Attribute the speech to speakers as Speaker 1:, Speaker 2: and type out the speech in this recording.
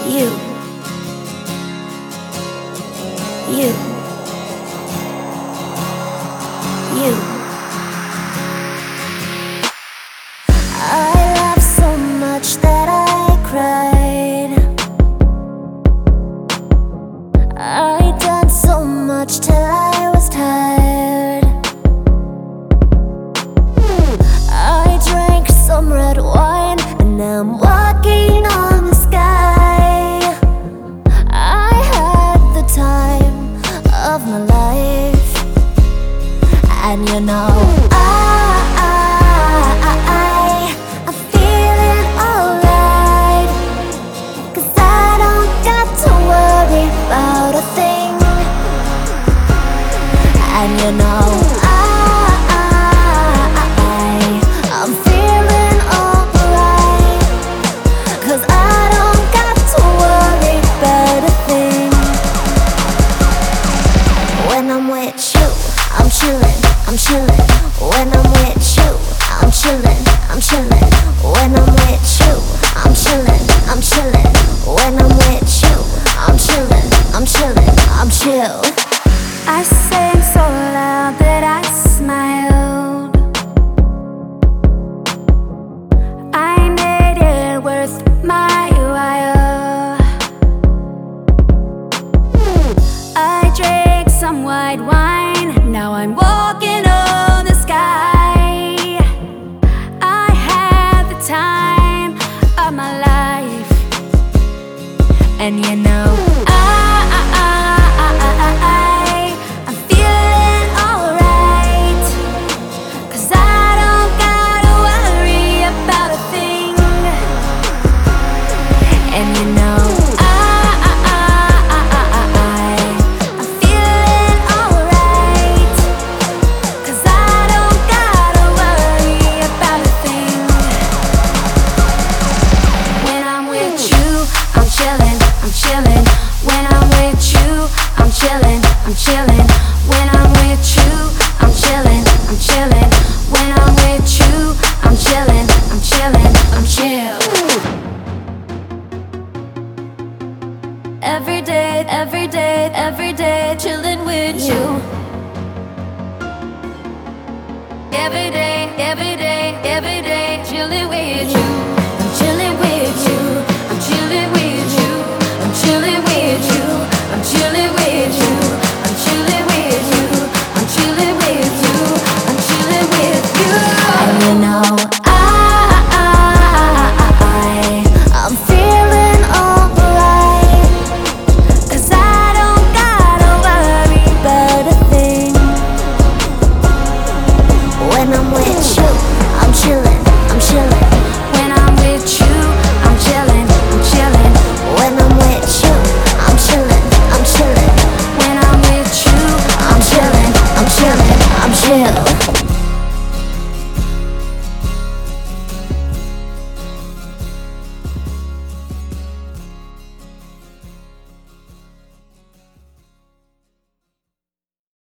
Speaker 1: You, you, you. I laughed so much that I cried. I done so much till I was tired. I drank some red wine and now I'm walking on the sky. I had the time of my life, and you know I'm feeling alright, 'cause I don't got to worry about a thing. And you know I'm feeling alright, 'cause I don't got to worry about a thing. When I'm with you, I'm chillin', I'm chillin'. When I'm with you, I'm chillin', I'm chillin'. When I'm with you, I'm chillin', I'm chillin'. When I'm with you, I'm chillin', I'm chillin', I'm chill. I sang so loud that I smiled. I made it worth my while. I drank some white wine, now I'm walking on the sky. I had the time of my life, and you know I'm feeling alright, 'cause I don't gotta worry about a thing. And you know I'm feeling alright, 'cause I don't gotta worry about a thing. When I'm with you, I'm chillin', I'm chillin'. When I'm with you, I'm chillin', I'm chillin'. When I'm with you, I'm chillin', I'm chillin'. When I'm with you, I'm chillin', I'm chillin', I'm chill. Every day, chillin' with you. Every day, chillin' with you.